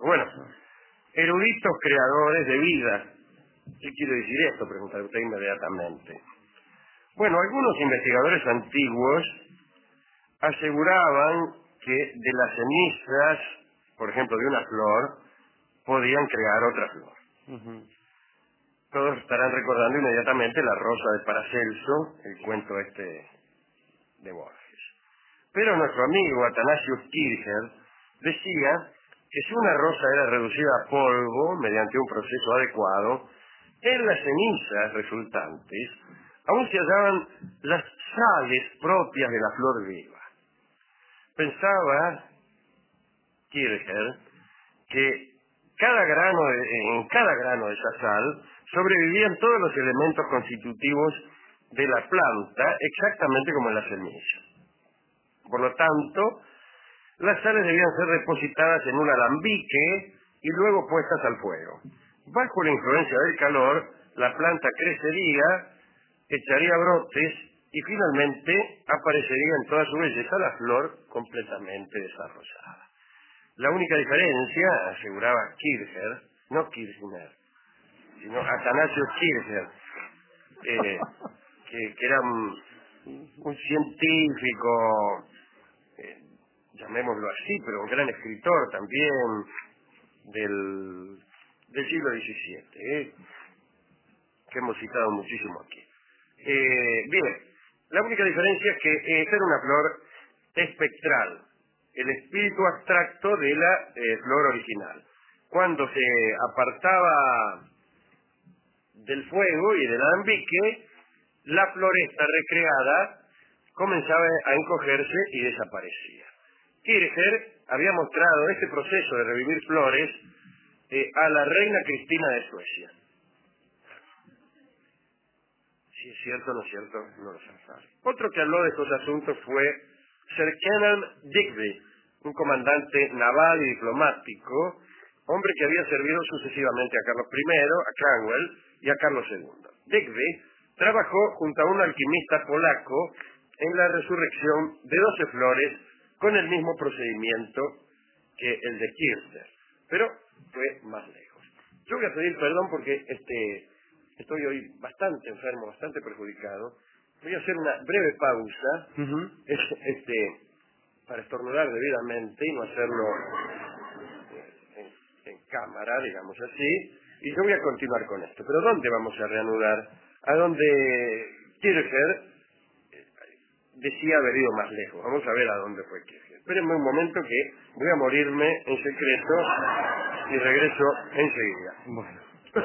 Bueno, eruditos creadores de vida. ¿Qué quiere decir esto? Pregunta usted inmediatamente. Bueno, algunos investigadores antiguos aseguraban que de las cenizas, por ejemplo, de una flor, podían crear otra flor. Todos estarán recordando inmediatamente La rosa de Paracelso, el cuento este de Borges. Pero nuestro amigo Athanasius Kircher decía que si una rosa era reducida a polvo mediante un proceso adecuado, en las cenizas resultantes aún se hallaban las sales propias de la flor viva. Pensaba Kircher que en cada grano de esa sal sobrevivían todos los elementos constitutivos de la planta, exactamente como en la semilla. Por lo tanto, las sales debían ser depositadas en un alambique y luego puestas al fuego. Bajo la influencia del calor, la planta crecería, echaría brotes y finalmente aparecería en toda su belleza la flor completamente desarrollada. La única diferencia, aseguraba Kircher, no Kirchner, sino Athanasius Kircher, que era un científico, llamémoslo así, pero un gran escritor también del siglo XVII, que hemos citado muchísimo aquí. Bien, la única diferencia es que esta era una flor espectral, el espíritu abstracto de la flor original. Cuando se apartaba del fuego y del alambique, la floresta recreada comenzaba a encogerse y desaparecía. Kircher había mostrado este proceso de revivir flores a la reina Cristina de Suecia. Si es cierto o no es cierto, no lo sabe. Otro que habló de estos asuntos fue Sir Kenelm Digby, un comandante naval y diplomático, hombre que había servido sucesivamente a Carlos I, a Cromwell y a Carlos II. Digby trabajó junto a un alquimista polaco en la resurrección de 12 flores con el mismo procedimiento que el de Kircher, pero fue más lejos. Yo voy a pedir perdón porque estoy hoy bastante enfermo, bastante perjudicado. Voy a hacer una breve pausa para estornudar debidamente y no hacerlo en cámara, digamos así, y yo voy a continuar con esto. Pero ¿dónde vamos a reanudar? A donde Kircher decía haber ido más lejos. Vamos a ver a dónde fue Kircher. Espérenme un momento que voy a morirme en secreto y regreso enseguida. Bueno.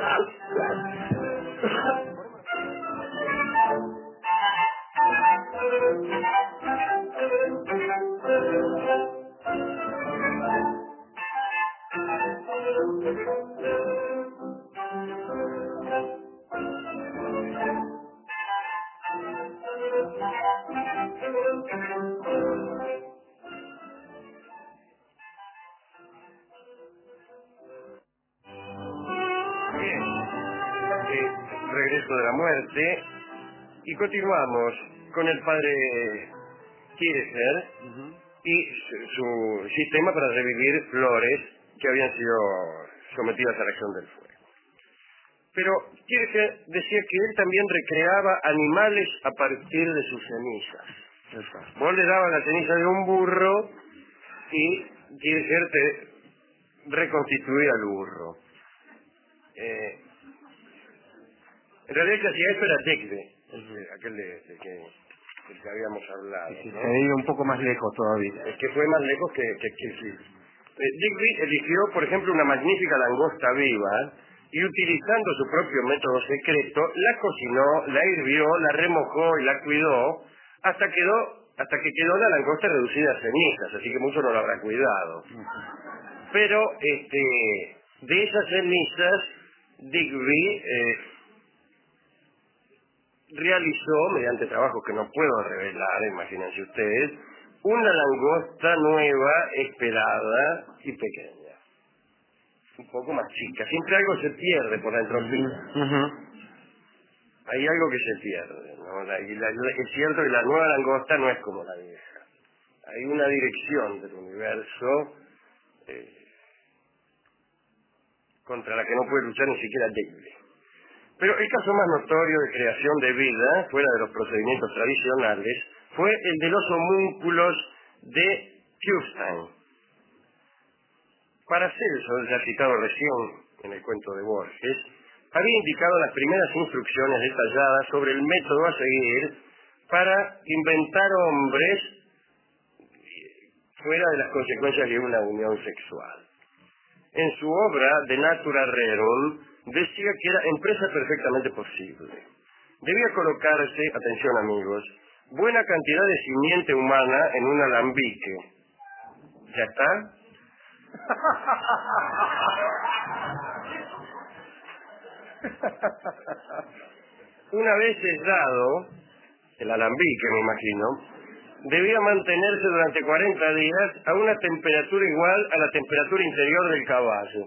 Bien, regreso de la muerte y continuamos con el padre Kircher y su sistema para revivir flores que habían sido sometidas a la acción del fuego. Pero Kircher decía que él también recreaba animales a partir de sus cenizas. Vos le dabas la ceniza de un burro y Kircher te reconstituía el burro. En realidad el que hacía esto era Digby, aquel del que habíamos hablado, Sí, ¿no? se ha ido un poco más lejos todavía. Es que fue más lejos que Kircher. Digby eligió, por ejemplo, una magnífica langosta viva y utilizando su propio método secreto, la cocinó, la hirvió, la remojó y la cuidó hasta que quedó la langosta reducida a cenizas, así que mucho no lo habrá cuidado. Pero de esas cenizas, Digby realizó, mediante trabajos que no puedo revelar, imagínense ustedes, una langosta nueva, esperada y pequeña. Un poco más chica. Siempre algo se pierde por la entropía. Hay algo que se pierde, ¿no? Es cierto que la nueva langosta no es como la vieja. Hay una dirección del universo contra la que no puede luchar ni siquiera Digley. Pero el caso más notorio de creación de vida, fuera de los procedimientos tradicionales, fue el de los homúnculos de Kufstein. Paracelso, ya citado recién en el cuento de Borges, había indicado las primeras instrucciones detalladas sobre el método a seguir para inventar hombres fuera de las consecuencias de una unión sexual. En su obra De Natura Rerum decía que era empresa perfectamente posible. Debía colocarse, atención amigos, buena cantidad de simiente humana en un alambique. ¿Ya está? Una vez sellado, el alambique me imagino, debía mantenerse durante 40 días a una temperatura igual a la temperatura interior del caballo.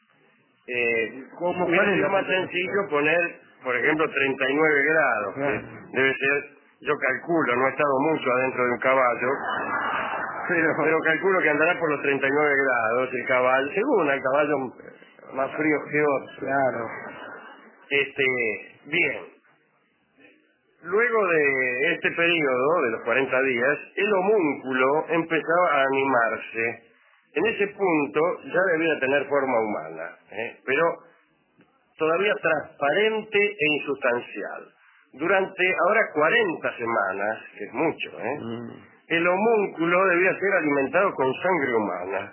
Hubiera sido más sencillo poner, por ejemplo, 39 grados, que debe ser, yo calculo, no he estado mucho adentro de un caballo, pero calculo que andará por los 39 grados el caballo, según el caballo más frío que otro. Claro. Bien. Luego de este periodo, de los 40 días, el homúnculo empezaba a animarse. En ese punto ya debía tener forma humana, pero todavía transparente e insustancial. Durante ahora 40 semanas, que es mucho, el homúnculo debía ser alimentado con sangre humana.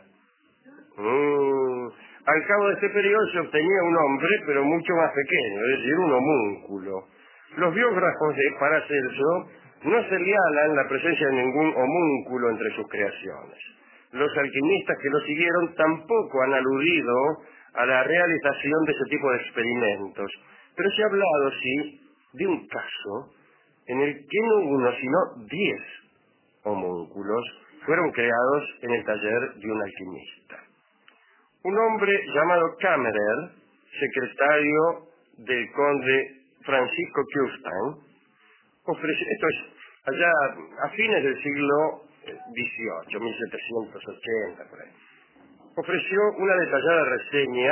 Al cabo de este periodo se obtenía un hombre, pero mucho más pequeño, es decir, un homúnculo. Los biógrafos de Paracelso no señalan la presencia de ningún homúnculo entre sus creaciones. Los alquimistas que lo siguieron tampoco han aludido a la realización de ese tipo de experimentos, pero se ha hablado, sí, de un caso en el que no uno, sino 10 homúnculos fueron creados en el taller de un alquimista. Un hombre llamado Kammerer, secretario del conde Francisco Kufstein, ofreció, esto es allá a fines del siglo XVIII, 1780, por ahí, ofreció una detallada reseña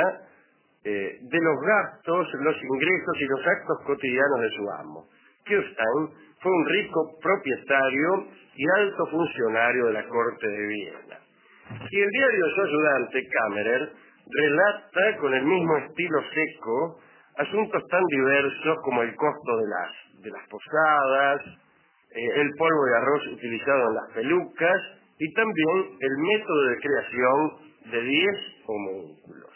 de los gastos, los ingresos y los actos cotidianos de su amo. Kufstein fue un rico propietario y alto funcionario de la corte de Viena. Y el diario de su ayudante, Kammerer, relata con el mismo estilo seco asuntos tan diversos como el costo de las posadas, el polvo de arroz utilizado en las pelucas y también el método de creación de 10 homúnculos.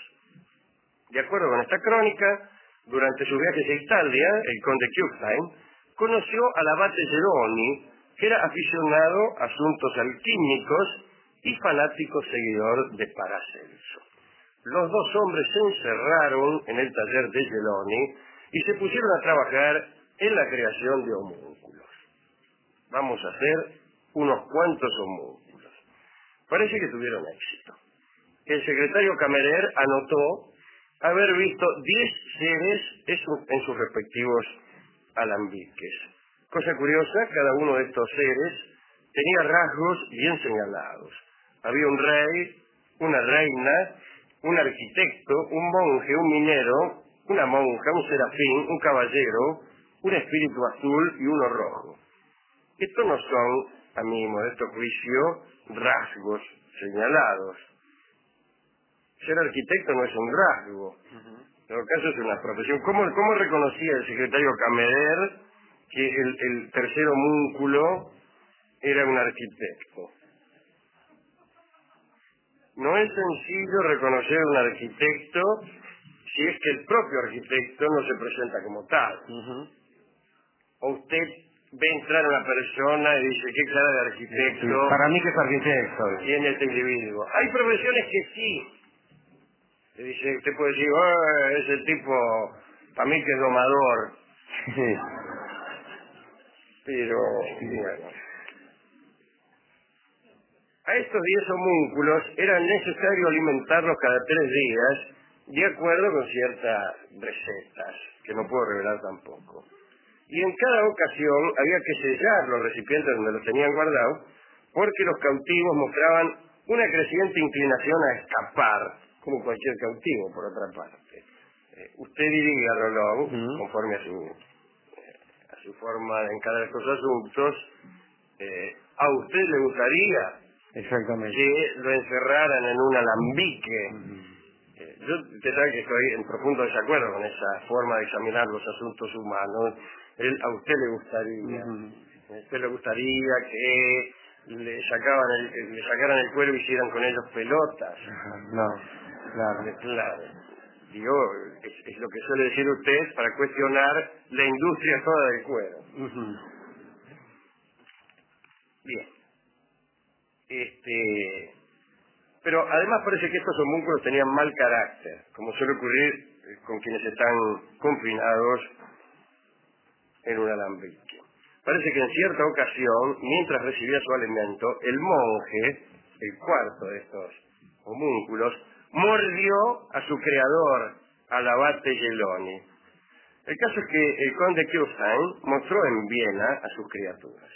De acuerdo con esta crónica, durante sus viajes a Italia, el conde Kufstein conoció al abate Geroni, que era aficionado a asuntos alquímicos y fanático seguidor de Paracelso. Los dos hombres se encerraron en el taller de Geloni y se pusieron a trabajar en la creación de homúnculos. Vamos a hacer unos cuantos homúnculos. Parece que tuvieron éxito. El secretario Kammerer anotó haber visto 10 seres en sus respectivos alambiques. Cosa curiosa, cada uno de estos seres tenía rasgos bien señalados. Había un rey, una reina, un arquitecto, un monje, un minero, una monja, un serafín, un caballero, un espíritu azul y uno rojo. Estos no son, a mi modesto juicio, rasgos señalados. Ser arquitecto no es un rasgo. En todo caso es una profesión. ¿Cómo reconocía el secretario Kammerer que el tercer homúnculo era un arquitecto? No es sencillo reconocer un arquitecto si es que el propio arquitecto no se presenta como tal. O usted ve entrar a una persona y dice, ¿qué cara de arquitecto? Sí, para mí que es arquitecto. Tiene este individuo. Hay profesiones que sí. Le dice, usted puede decir, ese tipo, para mí que es domador. Sí. Pero, bueno. A estos 10 homúnculos era necesario alimentarlos cada 3 días, de acuerdo con ciertas recetas, que no puedo revelar tampoco. Y en cada ocasión había que sellar los recipientes donde los tenían guardados, porque los cautivos mostraban una creciente inclinación a escapar como cualquier cautivo, por otra parte. Usted dirige a Rolón, conforme a su forma de encarar estos asuntos. ¿A usted le gustaría Exactamente. que lo encerraran en un alambique? Yo, usted sabe que estoy en profundo desacuerdo con esa forma de examinar los asuntos humanos. ¿A usted le gustaría? ¿A usted le gustaría que le sacaran el cuero y hicieran con ellos pelotas? No, claro. Claro. Digo, es lo que suele decir usted para cuestionar la industria toda del cuero. Bien. Pero además parece que estos homúnculos tenían mal carácter, como suele ocurrir con quienes están confinados en un alambique. Parece que en cierta ocasión, mientras recibía su alimento, el monje, el cuarto de estos homúnculos, mordió a su creador, al abate Geloni. El caso es que el conde Kirstein mostró en Viena a sus criaturas.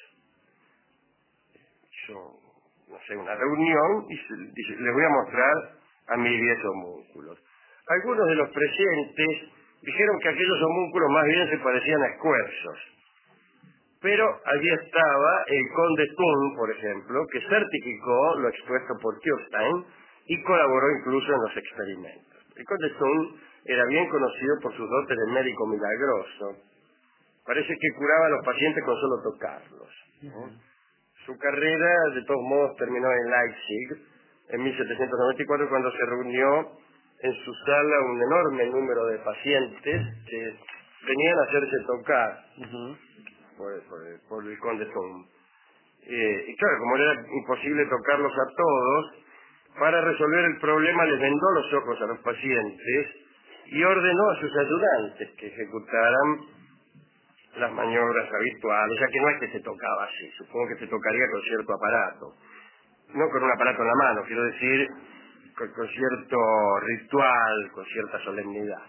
Hizo, no sé, una reunión y dice, les voy a mostrar a mis 10 homúnculos. Algunos de los presentes dijeron que aquellos homúnculos más bien se parecían a escuerzos. Pero allí estaba el conde Thun, por ejemplo, que certificó lo expuesto por Kirstein y colaboró incluso en los experimentos. El conde Thun era bien conocido por sus dotes de médico milagroso. Parece que curaba a los pacientes con solo tocarlos. Su carrera, de todos modos, terminó en Leipzig en 1794, cuando se reunió en su sala un enorme número de pacientes que venían a hacerse tocar por el conde Thun. Y claro, como era imposible tocarlos a todos, para resolver el problema les vendó los ojos a los pacientes y ordenó a sus ayudantes que ejecutaran las maniobras habituales, ya que no es que se tocaba así, supongo que se tocaría con cierto aparato. No con un aparato en la mano, quiero decir, con cierto ritual, con cierta solemnidad.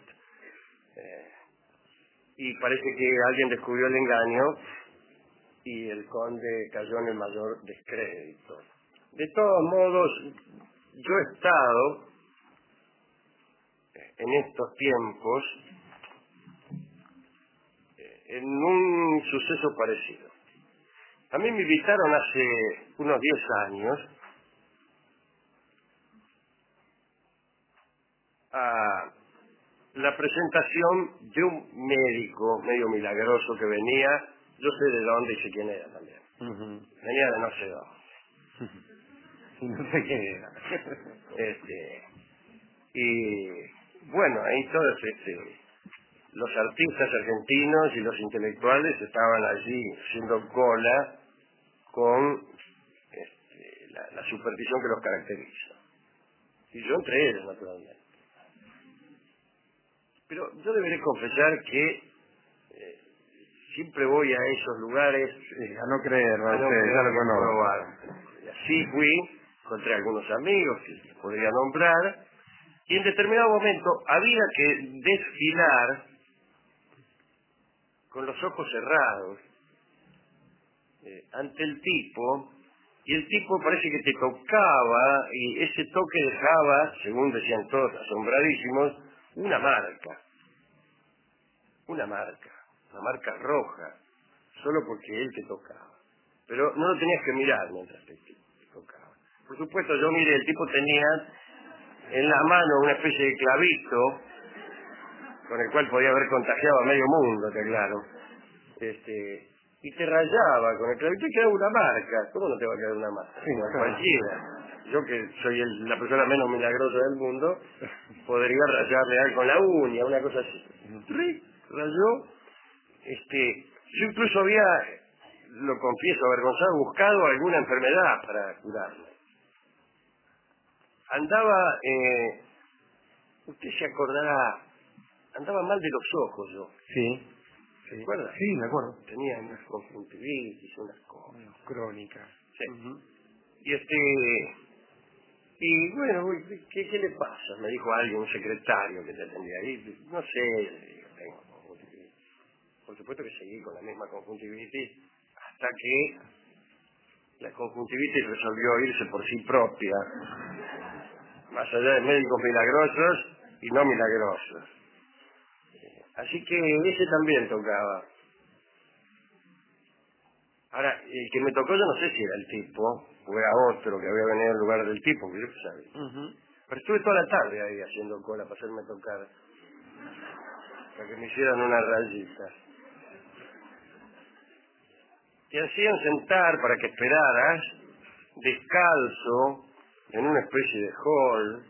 Y parece que alguien descubrió el engaño y el conde cayó en el mayor descrédito. De todos modos, yo he estado en estos tiempos en un suceso parecido. A mí me invitaron hace unos 10 años a la presentación de un médico medio milagroso que venía, yo sé de dónde y sé quién era también. Venía de no sé dónde. No sé qué era. Y bueno, ahí todos los artistas argentinos y los intelectuales estaban allí haciendo cola con la superstición que los caracteriza. Y yo entre ellos, naturalmente. Pero yo deberé confesar que siempre voy a esos lugares A no creer, a no ya lo creer, conozco. probar. Y así fui, encontré algunos amigos que podría nombrar, y en determinado momento había que desfilar con los ojos cerrados ante el tipo, y el tipo parece que te tocaba, y ese toque dejaba, según decían todos asombradísimos, una marca roja, solo porque él te tocaba. Pero no lo tenías que mirar mientras te tocaba. Por supuesto, yo miré, el tipo tenía en la mano una especie de clavito con el cual podía haber contagiado a medio mundo, te aclaro. Y te rayaba con el clavito y quedaba una marca. ¿Cómo no te va a quedar una marca? Sí, Como claro. cualquiera. Yo que soy la persona menos milagrosa del mundo, podría rayarle algo con la uña, una cosa así. ¡Ric! Rayó. Yo incluso había, lo confieso avergonzado, buscado alguna enfermedad para curarme. Andaba, usted se acordará, andaba mal de los ojos yo. Sí. ¿Se acuerda? Sí, me acuerdo. Tenía unas conjuntivitis, unas cosas. Crónica. Sí. Y bueno, ¿qué le pasa? Me dijo alguien, un secretario que te atendía ahí. No sé, le digo, tengo conjuntivitis. Por supuesto que seguí con la misma conjuntivitis hasta que la conjuntivitis resolvió irse por sí propia. más allá de médicos milagrosos y no milagrosos. Así que ese también tocaba. Ahora, el que me tocó yo no sé si era el tipo, o era otro que había venido en lugar del tipo, que yo qué sabía. Pero estuve toda la tarde ahí haciendo cola para hacerme tocar, para que me hicieran una rayita. Te hacían sentar para que esperaras, descalzo, en una especie de hall.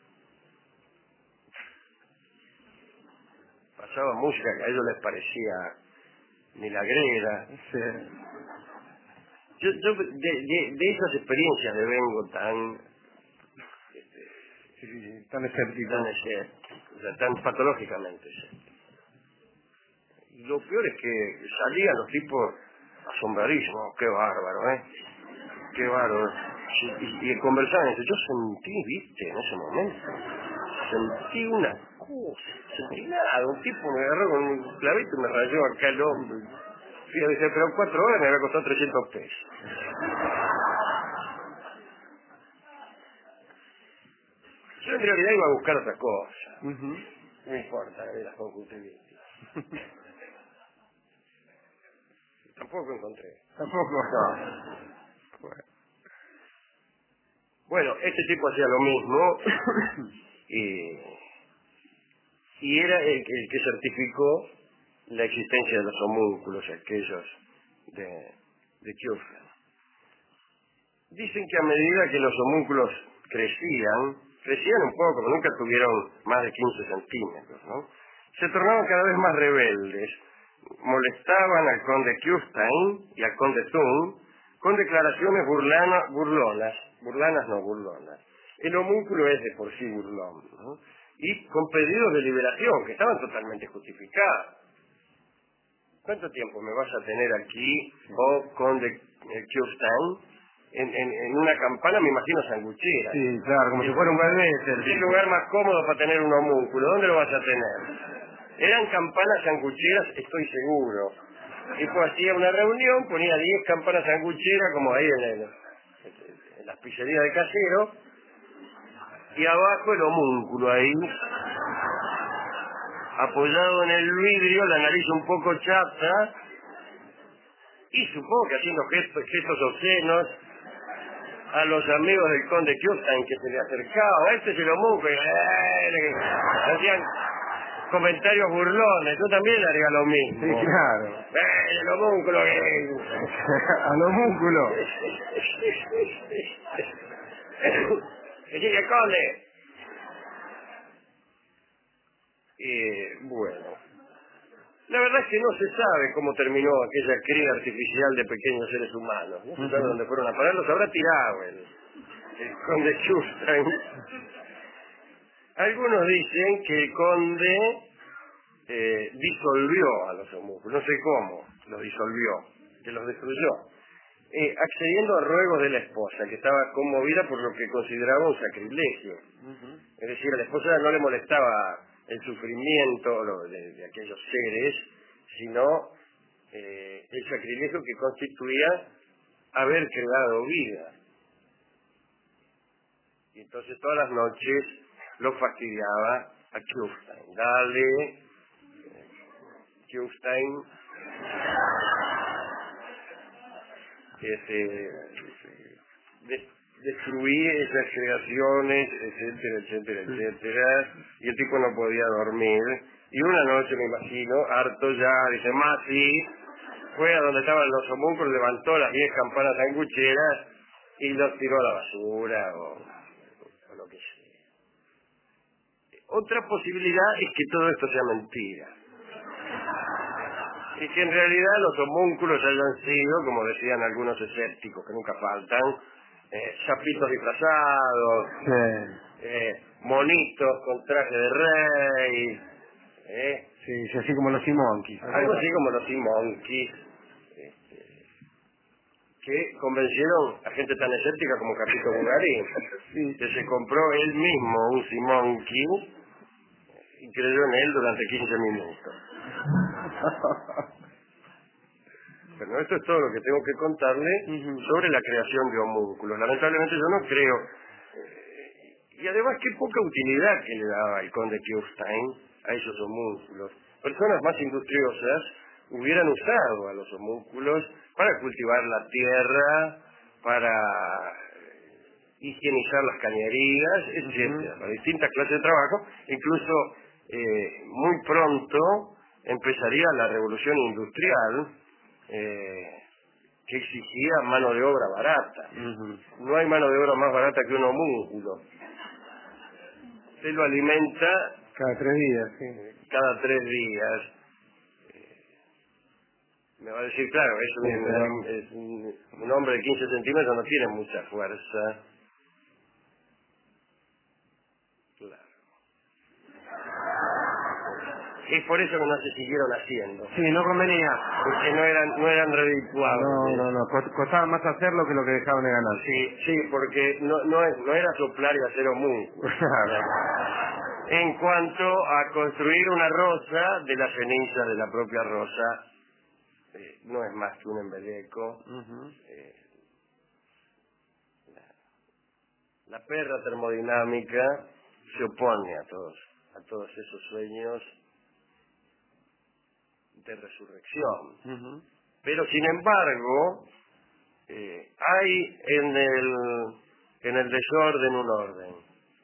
Pasaba música que a ellos les parecía milagrera. Sí. Yo de esas experiencias de vengo tan Sí, tan escéptico. o sea, tan patológicamente escéptico. Y lo peor es que salían los tipos asombradísimos. Qué bárbaro, ¿eh? Qué bárbaro. Y conversaban entre yo sentí, viste, en ese momento, sentí una cosa, sentí nada. Un tipo me agarró con un clavito y me rayó acá el hombro. Y yo dije, pero 4 horas me había costado 300 pesos. Yo en realidad iba a buscar otra cosa. No me importa que las conjuntivitis. Tampoco encontré. Tampoco. No. Bueno, este tipo hacía lo mismo y era el que certificó la existencia de los homúnculos, aquellos de Kjufren. Dicen que a medida que los homúnculos crecían un poco, pero nunca tuvieron más de 15 centímetros, ¿no? Se tornaban cada vez más rebeldes, molestaban al conde Kjufstein y al conde Thun con declaraciones burlonas. El homúnculo es de por sí burlón, ¿no? Y con pedidos de liberación que estaban totalmente justificados. ¿Cuánto tiempo me vas a tener aquí, oh conde Kjufstein? En una campana, me imagino, sanguchera. Sí, claro, como si fuera un bebé. El lugar más cómodo para tener un homúnculo. ¿Dónde lo vas a tener? Eran campanas sangucheras, estoy seguro. Y pues hacía una reunión, ponía 10 campanas sangucheras, como ahí en las pizzerías de Casero, y abajo el homúnculo ahí, apoyado en el vidrio, la nariz un poco chata, y supongo que haciendo gestos obscenos a los amigos del conde Kjufstein que se le acercaban. Este es el homúnculo. Hacían comentarios burlones. Yo también haría lo mismo. Sí, claro. El homúnculo que... Al homúnculo. Decirle, conde. Bueno. La verdad es que no se sabe cómo terminó aquella cría artificial de pequeños seres humanos. No se sabe dónde fueron a parar. Los habrá tirado el conde Kjufstein. Algunos dicen que el conde disolvió a los homúnculos, no sé cómo los disolvió, que los destruyó, accediendo a ruegos de la esposa, que estaba conmovida por lo que consideraba un sacrilegio. Es decir, a la esposa no le molestaba el sufrimiento de aquellos seres, sino el sacrilegio que constituía haber creado vida. Y entonces todas las noches lo fastidiaba a Kjufstein. Dale, Kjufstein, destruí esas creaciones, etcétera, y el tipo no podía dormir. Y una noche, me imagino, harto ya, dice, Masi, fue a donde estaban los homúnculos, levantó las 10 campanas sangucheras y los tiró a la basura o lo que sea. Otra posibilidad es que todo esto sea mentira. Y que en realidad los homúnculos hayan sido, como decían algunos escépticos que nunca faltan, sapitos disfrazados, monitos con traje de rey, Sí, así como los Simonkeys. algo así como los Simonkeys, que convencieron a gente tan escéptica como Capito Bulgarín, que se compró él mismo un Simonky y creyó en él durante 15 minutos. Bueno, esto es todo lo que tengo que contarle sobre la creación de homúnculos. Lamentablemente yo no creo, Y además, qué poca utilidad que le daba el conde Kufstein a esos homúnculos. Personas más industriosas hubieran usado a los homúnculos para cultivar la tierra, para higienizar las cañerías, etcétera, para distintas clases de trabajo. Incluso muy pronto empezaría la revolución industrial, que exigía mano de obra barata. No hay mano de obra más barata que un homúnculo. Usted lo alimenta Cada 3 días, sí. cada 3 días. Me va a decir, claro, es un hombre de 15 centímetros, no tiene mucha fuerza. Claro. Es por eso que no se siguieron haciendo. Sí, no convenía. Porque no eran redituables. No. Costaba más hacerlo que lo que dejaban de ganar. Sí, porque no era soplar y hacer homúnculos. En cuanto a construir una rosa de la ceniza de la propia rosa, no es más que un embeleco. La perra termodinámica se opone a todos esos sueños de resurrección. Pero sin embargo, hay en el desorden un orden.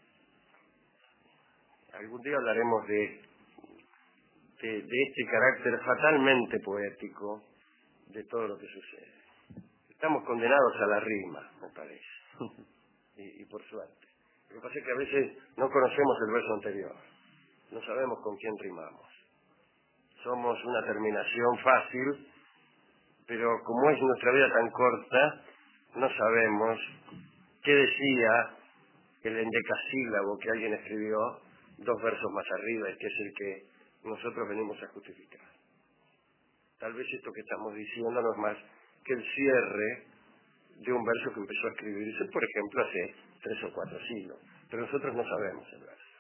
Algún día hablaremos de este carácter fatalmente poético de todo lo que sucede. Estamos condenados a la rima, me parece, y por suerte. Lo que pasa es que a veces no conocemos el verso anterior, no sabemos con quién rimamos. Somos una terminación fácil, pero como es nuestra vida tan corta, no sabemos qué decía el endecasílabo que alguien escribió 2 versos más arriba, y que es el que nosotros venimos a justificar. Tal vez esto que estamos diciendo no es más que el cierre de un verso que empezó a escribirse, por ejemplo, hace 3 o 4 siglos. Pero nosotros no sabemos el verso.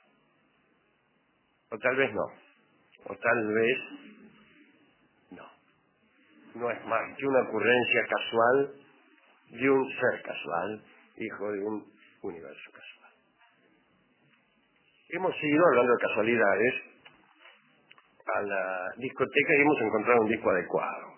O tal vez no. O tal vez no. No es más que una ocurrencia casual de un ser casual, hijo de un universo casual. Hemos ido, hablando de casualidades, a la discoteca y hemos encontrado un disco adecuado.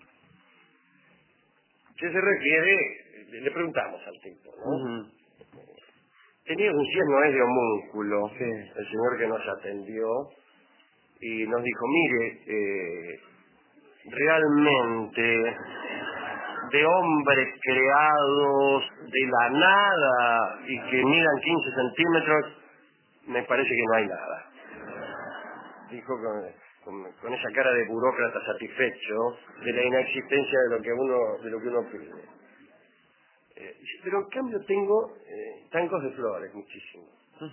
¿Qué se refiere? Le preguntamos al tipo, ¿no? Tenía un 100 noes de homúnculo, Sí. el señor que nos atendió, y nos dijo, mire, realmente de hombres creados de la nada y que midan 15 centímetros, me parece que no hay nada. Dijo con esa cara de burócrata satisfecho de la inexistencia de lo que uno pide. Dice, pero en cambio tengo tancos de flores, muchísimos.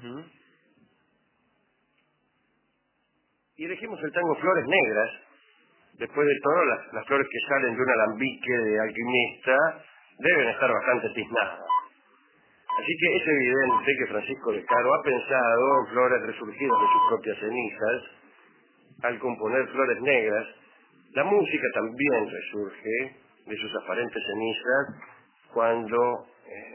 Y elegimos el tango Flores Negras. Después de todo, las flores que salen de un alambique de alquimista deben estar bastante tiznadas. Así que es evidente que Francisco de Caro ha pensado en flores resurgidas de sus propias cenizas al componer Flores Negras. La música también resurge de sus aparentes cenizas cuando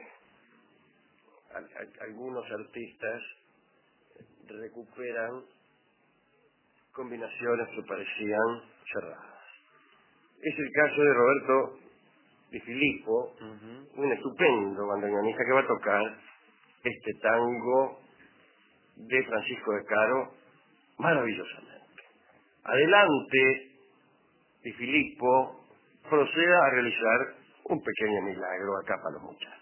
algunos artistas recuperan combinaciones que parecían cerradas. Es el caso de Roberto Di Filippo, un estupendo bandoneonista que va a tocar este tango de Francisco de Caro maravillosamente. Adelante, Di Filippo, proceda a realizar un pequeño milagro acá para los muchachos.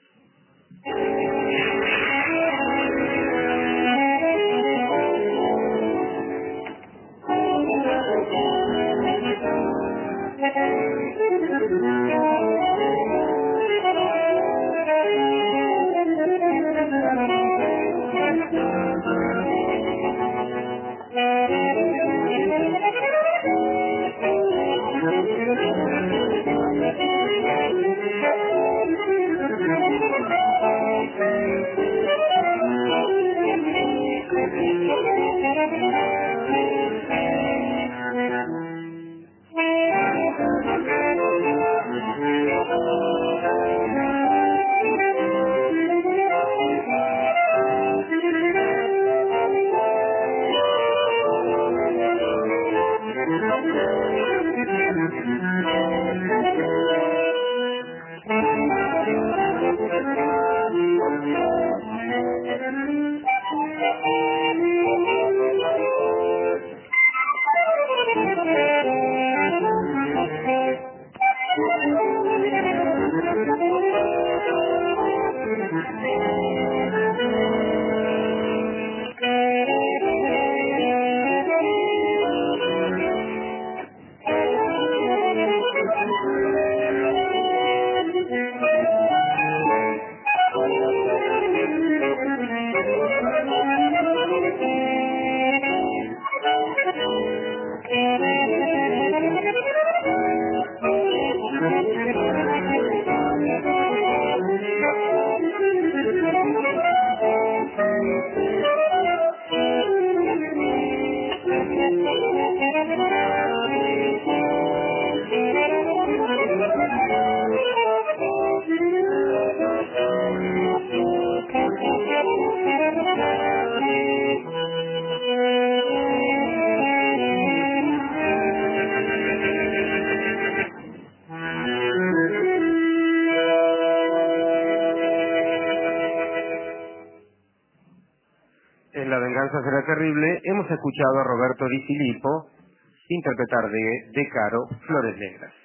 En La venganza será terrible hemos escuchado a Roberto Di Filippo interpretar de Caro Flores Negras.